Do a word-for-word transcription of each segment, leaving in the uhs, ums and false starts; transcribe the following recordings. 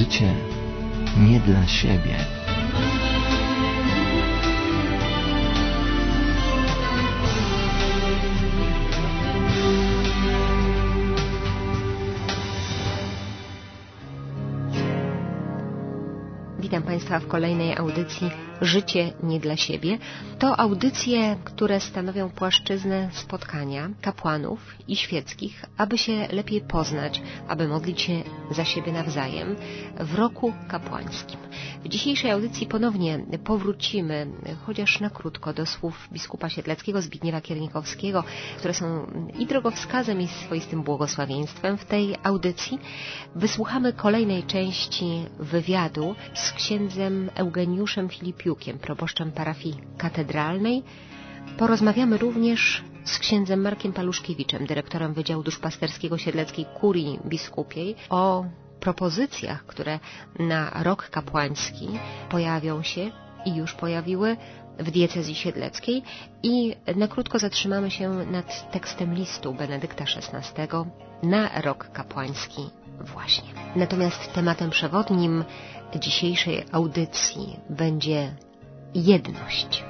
Życie nie dla siebie. Witam Państwa w kolejnej audycji Życie nie dla siebie. To audycje, które stanowią płaszczyznę spotkania kapłanów i świeckich, aby się lepiej poznać, aby modlić się za siebie nawzajem w roku kapłańskim. W dzisiejszej audycji ponownie powrócimy, chociaż na krótko, do słów biskupa siedleckiego Zbigniewa Kiernikowskiego, które są i drogowskazem, i swoistym błogosławieństwem w tej audycji. Wysłuchamy kolejnej części wywiadu z księdzem Eugeniuszem Filipiukiem, proboszczem parafii katedralnej. Porozmawiamy również z księdzem Markiem Paluszkiewiczem, dyrektorem Wydziału Duszpasterskiego Siedleckiej Kurii Biskupiej, o propozycjach, które na rok kapłański pojawią się i już pojawiły w diecezji siedleckiej, i na krótko zatrzymamy się nad tekstem listu Benedykta szesnastego na rok kapłański właśnie. Natomiast tematem przewodnim dzisiejszej audycji będzie jedność.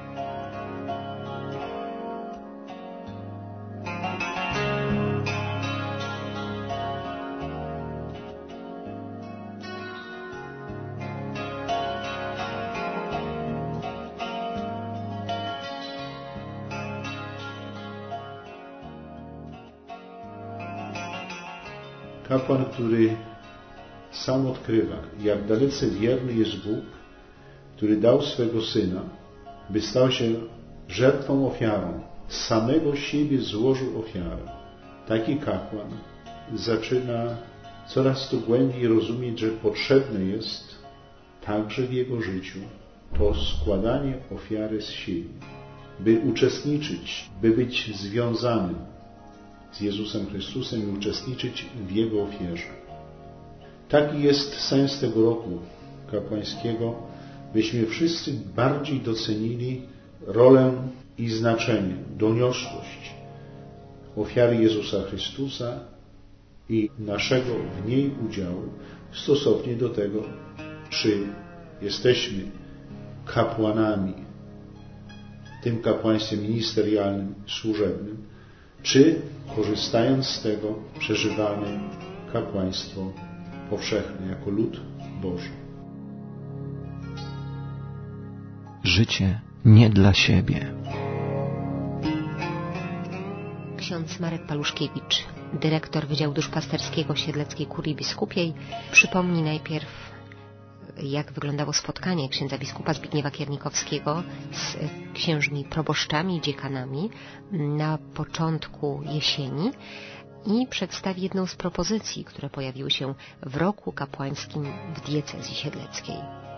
Kapłan, który sam odkrywa, jak dalece wierny jest Bóg, który dał swego Syna, by stał się żertwą, ofiarą. Z samego siebie złożył ofiarę. Taki kapłan zaczyna coraz to głębiej rozumieć, że potrzebne jest także w jego życiu to składanie ofiary z siebie, by uczestniczyć, by być związanym z Jezusem Chrystusem i uczestniczyć w Jego ofierze. Taki jest sens tego roku kapłańskiego, byśmy wszyscy bardziej docenili rolę i znaczenie, doniosłość ofiary Jezusa Chrystusa i naszego w niej udziału stosownie do tego, czy jesteśmy kapłanami w tym kapłaństwie ministerialnym, służebnym, czy korzystając z tego przeżywamy kapłaństwo powszechne jako lud Boży. Życie nie dla siebie. Ksiądz Marek Paluszkiewicz, dyrektor Wydziału Duszpasterskiego Siedleckiej Kurii Biskupiej, przypomni najpierw, jak wyglądało spotkanie księdza biskupa Zbigniewa Kiernikowskiego z księżmi proboszczami i dziekanami na początku jesieni, i przedstawi jedną z propozycji, które pojawiły się w roku kapłańskim w diecezji siedleckiej.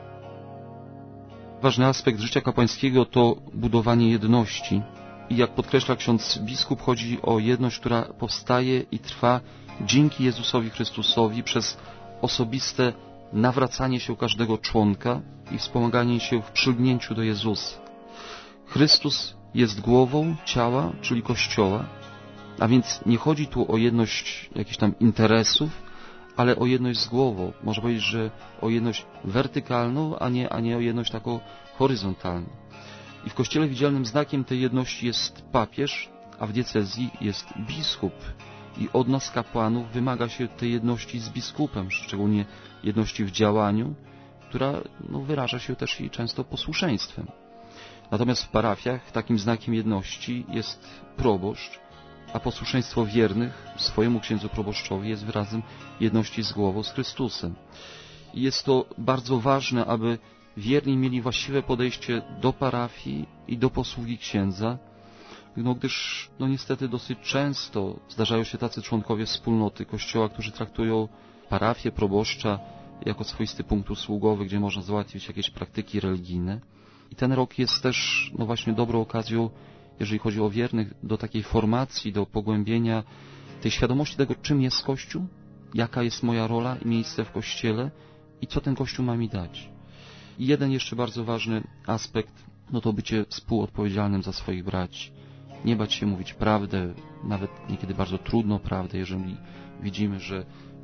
Ważny aspekt życia kapłańskiego to budowanie jedności. I jak podkreśla ksiądz biskup, chodzi o jedność, która powstaje i trwa dzięki Jezusowi Chrystusowi przez osobiste nawracanie się każdego członka i wspomaganie się w przylgnięciu do Jezusa. Chrystus jest głową ciała, czyli Kościoła, a więc nie chodzi tu o jedność jakichś tam interesów, ale o jedność z głową. Można powiedzieć, że o jedność wertykalną, a nie, a nie o jedność taką horyzontalną. I w Kościele widzialnym znakiem tej jedności jest papież, a w diecezji jest biskup. I od nas, kapłanów, wymaga się tej jedności z biskupem, szczególnie jedności w działaniu, która no, wyraża się też i często posłuszeństwem. Natomiast w parafiach takim znakiem jedności jest proboszcz, a posłuszeństwo wiernych swojemu księdzu proboszczowi jest wyrazem jedności z głową, z Chrystusem. I jest to bardzo ważne, aby wierni mieli właściwe podejście do parafii i do posługi księdza, no gdyż no niestety dosyć często zdarzają się tacy członkowie wspólnoty Kościoła, którzy traktują parafię, proboszcza jako swoisty punkt usługowy, gdzie można załatwić jakieś praktyki religijne. I ten rok jest też no właśnie dobrą okazją, jeżeli chodzi o wiernych, do takiej formacji, do pogłębienia tej świadomości tego, czym jest Kościół, jaka jest moja rola i miejsce w Kościele i co ten Kościół ma mi dać. I jeden jeszcze bardzo ważny aspekt, no to bycie współodpowiedzialnym za swoich braci. Nie bać się mówić prawdę, nawet niekiedy bardzo trudną prawdę, jeżeli widzimy, że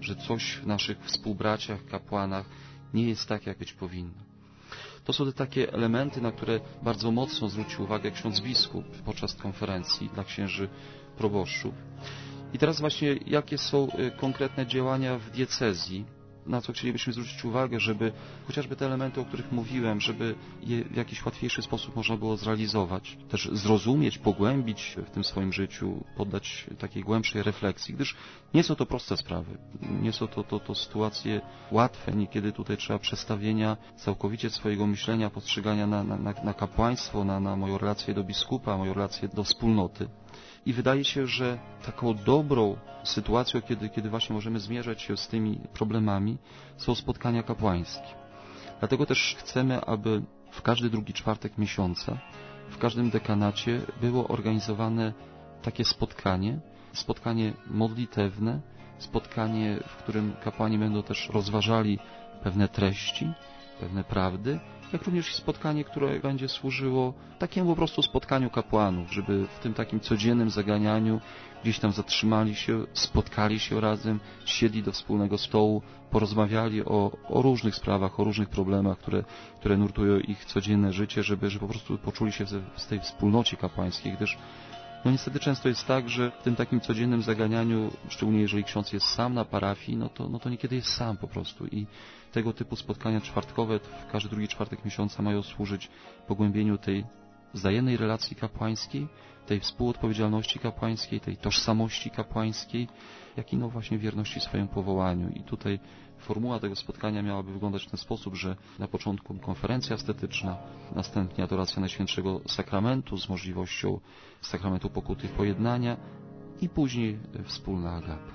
że coś w naszych współbraciach, kapłanach nie jest tak, jak być powinno. To są te takie elementy, na które bardzo mocno zwrócił uwagę ksiądz biskup podczas konferencji dla księży proboszczów. I teraz właśnie jakie są konkretne działania w diecezji, na co chcielibyśmy zwrócić uwagę, żeby chociażby te elementy, o których mówiłem, żeby je w jakiś łatwiejszy sposób można było zrealizować, też zrozumieć, pogłębić w tym swoim życiu, poddać takiej głębszej refleksji, gdyż nie są to proste sprawy, nie są to, to, to sytuacje łatwe, niekiedy tutaj trzeba przestawienia całkowicie swojego myślenia, postrzegania na, na, na kapłaństwo, na, na moją relację do biskupa, moją relację do wspólnoty. I wydaje się, że taką dobrą sytuacją, kiedy, kiedy właśnie możemy zmierzać się z tymi problemami, są spotkania kapłańskie. Dlatego też chcemy, aby w każdy drugi czwartek miesiąca, w każdym dekanacie było organizowane takie spotkanie, spotkanie modlitewne, spotkanie, w którym kapłani będą też rozważali pewne treści, pewne prawdy, jak również i spotkanie, które będzie służyło takiemu po prostu spotkaniu kapłanów, żeby w tym takim codziennym zaganianiu gdzieś tam zatrzymali się, spotkali się razem, siedli do wspólnego stołu, porozmawiali o, o różnych sprawach, o różnych problemach, które, które nurtują ich codzienne życie, żeby, żeby po prostu poczuli się w tej wspólnocie kapłańskiej, gdyż no niestety często jest tak, że w tym takim codziennym zaganianiu, szczególnie jeżeli ksiądz jest sam na parafii, no to, no to niekiedy jest sam po prostu i tego typu spotkania czwartkowe w każdy drugi czwartek miesiąca mają służyć pogłębieniu tej wzajemnej relacji kapłańskiej, tej współodpowiedzialności kapłańskiej, tej tożsamości kapłańskiej, jak i no właśnie wierności swojemu powołaniu. I tutaj formuła tego spotkania miałaby wyglądać w ten sposób, że na początku konferencja ascetyczna, następnie adoracja Najświętszego Sakramentu z możliwością sakramentu pokuty i pojednania i później wspólna agapa.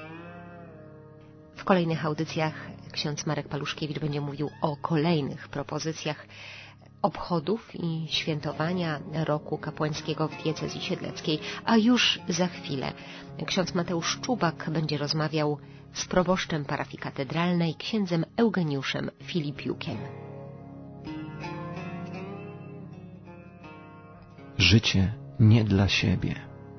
W kolejnych audycjach ksiądz Marek Paluszkiewicz będzie mówił o kolejnych propozycjach obchodów i świętowania roku kapłańskiego w diecezji siedleckiej, a już za chwilę ksiądz Mateusz Czubak będzie rozmawiał z proboszczem parafii katedralnej, księdzem Eugeniuszem Filipiukiem. Życie nie dla siebie.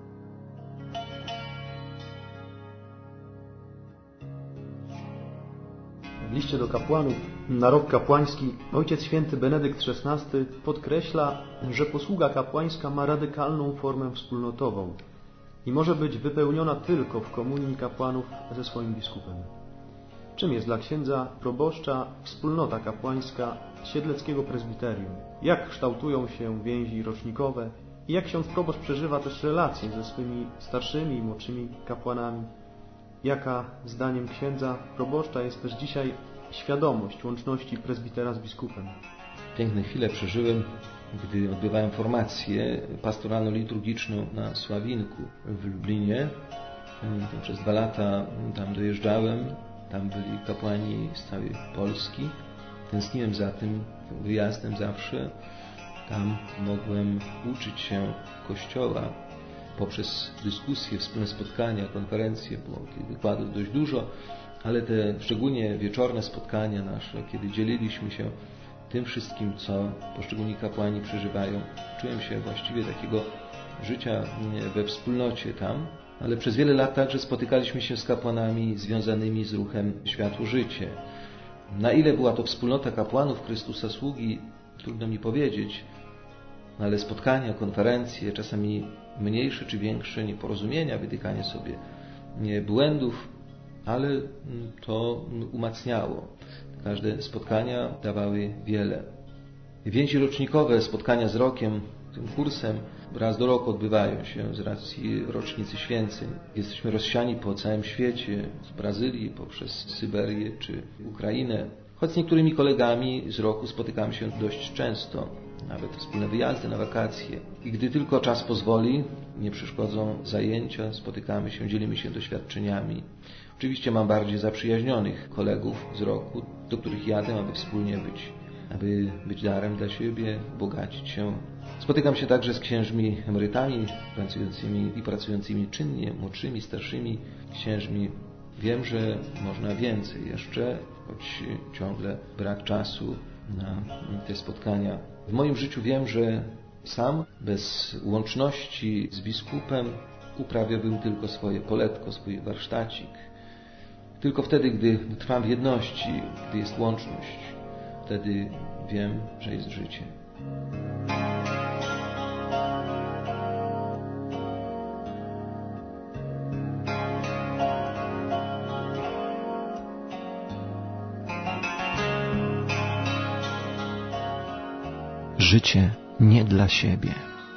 W liście do kapłanów na rok kapłański Ojciec Święty Benedykt szesnasty podkreśla, że posługa kapłańska ma radykalną formę wspólnotową i może być wypełniona tylko w komunii kapłanów ze swoim biskupem. Czym jest dla księdza proboszcza wspólnota kapłańska siedleckiego prezbiterium? Jak kształtują się więzi rocznikowe i jak ksiądz proboszcz przeżywa też relacje ze swymi starszymi i młodszymi kapłanami? Jaka, zdaniem księdza proboszcza, jest też dzisiaj świadomość łączności prezbitera z biskupem? Piękne chwile przeżyłem, gdy odbywałem formację pastoralno-liturgiczną na Sławinku w Lublinie. Przez dwa lata tam dojeżdżałem, tam byli kapłani z całej Polski. Tęskniłem za tym wyjazdem zawsze. Tam mogłem uczyć się Kościoła poprzez dyskusje, wspólne spotkania, konferencje, było tych wykładów dość dużo, ale te szczególnie wieczorne spotkania nasze, kiedy dzieliliśmy się tym wszystkim, co poszczególni kapłani przeżywają, czułem się właściwie takiego życia we wspólnocie tam, ale przez wiele lat także spotykaliśmy się z kapłanami związanymi z ruchem Światło Życie. Na ile była to wspólnota kapłanów Chrystusa Sługi, trudno mi powiedzieć, ale spotkania, konferencje, czasami mniejsze czy większe nieporozumienia, wytykanie sobie błędów, ale to umacniało. Każde spotkania dawały wiele. Więzi rocznikowe, spotkania z rokiem, tym kursem, raz do roku odbywają się z racji rocznicy święceń. Jesteśmy rozsiani po całym świecie, z Brazylii poprzez Syberię czy Ukrainę. Choć z niektórymi kolegami z roku spotykamy się dość często, nawet wspólne wyjazdy na wakacje. I gdy tylko czas pozwoli, nie przeszkodzą zajęcia, spotykamy się, dzielimy się doświadczeniami. Oczywiście mam bardziej zaprzyjaźnionych kolegów z roku, do których jadę, aby wspólnie być, aby być darem dla siebie, bogacić się. Spotykam się także z księżmi emerytami, pracującymi i pracującymi czynnie, młodszymi, starszymi księżmi. Wiem, że można więcej jeszcze, choć ciągle brak czasu na te spotkania. W moim życiu wiem, że sam, bez łączności z biskupem, uprawiałbym tylko swoje poletko, swój warsztacik. Tylko wtedy, gdy trwam w jedności, gdy jest łączność, wtedy wiem, że jest życie. Życie nie dla siebie.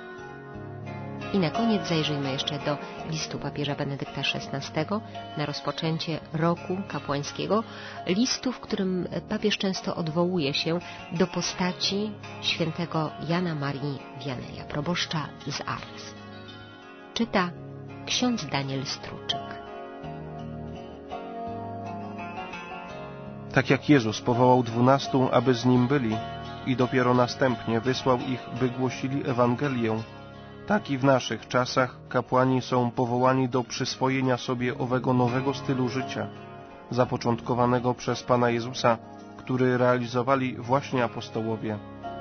I na koniec zajrzyjmy jeszcze do listu papieża Benedykta szesnastego na rozpoczęcie roku kapłańskiego. Listu, w którym papież często odwołuje się do postaci świętego Jana Marii Vianneya, proboszcza z Ars. Czyta ksiądz Daniel Struczyk. Tak jak Jezus powołał dwunastu, aby z Nim byli i dopiero następnie wysłał ich, by głosili Ewangelię, tak i w naszych czasach kapłani są powołani do przyswojenia sobie owego nowego stylu życia, zapoczątkowanego przez Pana Jezusa, który realizowali właśnie apostołowie.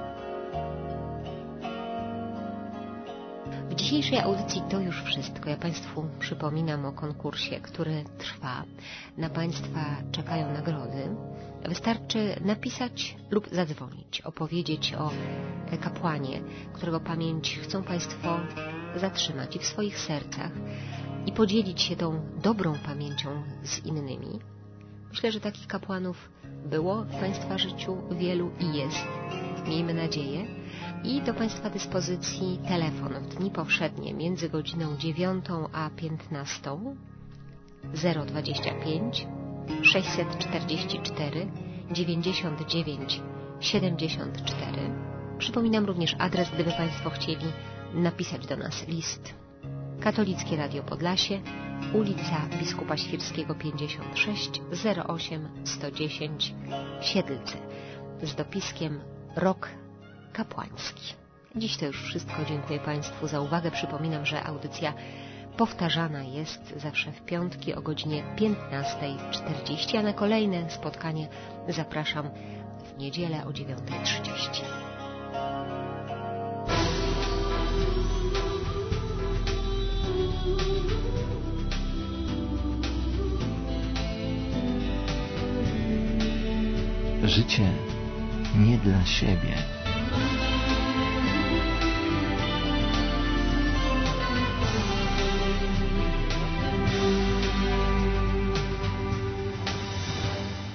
W dzisiejszej audycji to już wszystko. Ja Państwu przypominam o konkursie, który trwa. Na Państwa czekają nagrody. Wystarczy napisać lub zadzwonić, opowiedzieć o kapłanie, którego pamięć chcą Państwo zatrzymać i w swoich sercach i podzielić się tą dobrą pamięcią z innymi. Myślę, że takich kapłanów było w Państwa życiu wielu i jest. Miejmy nadzieję. I do Państwa dyspozycji telefon w dni powszednie między godziną dziewiątą a piętnastą zero dwadzieścia pięć sześćset czterdzieści cztery dziewięćdziesiąt dziewięć siedemdziesiąt cztery. Przypominam również adres, gdyby Państwo chcieli napisać do nas list. Katolickie Radio Podlasie, ulica Biskupa Świrskiego pięćdziesiąt sześć, zero osiem sto dziesięć, Siedlce, z dopiskiem Rok Kapłański. Dziś to już wszystko. Dziękuję Państwu za uwagę. Przypominam, że audycja powtarzana jest zawsze w piątki o godzinie piętnasta czterdzieści, a na kolejne spotkanie zapraszam w niedzielę o dziewiąta trzydzieści. Życie nie dla siebie.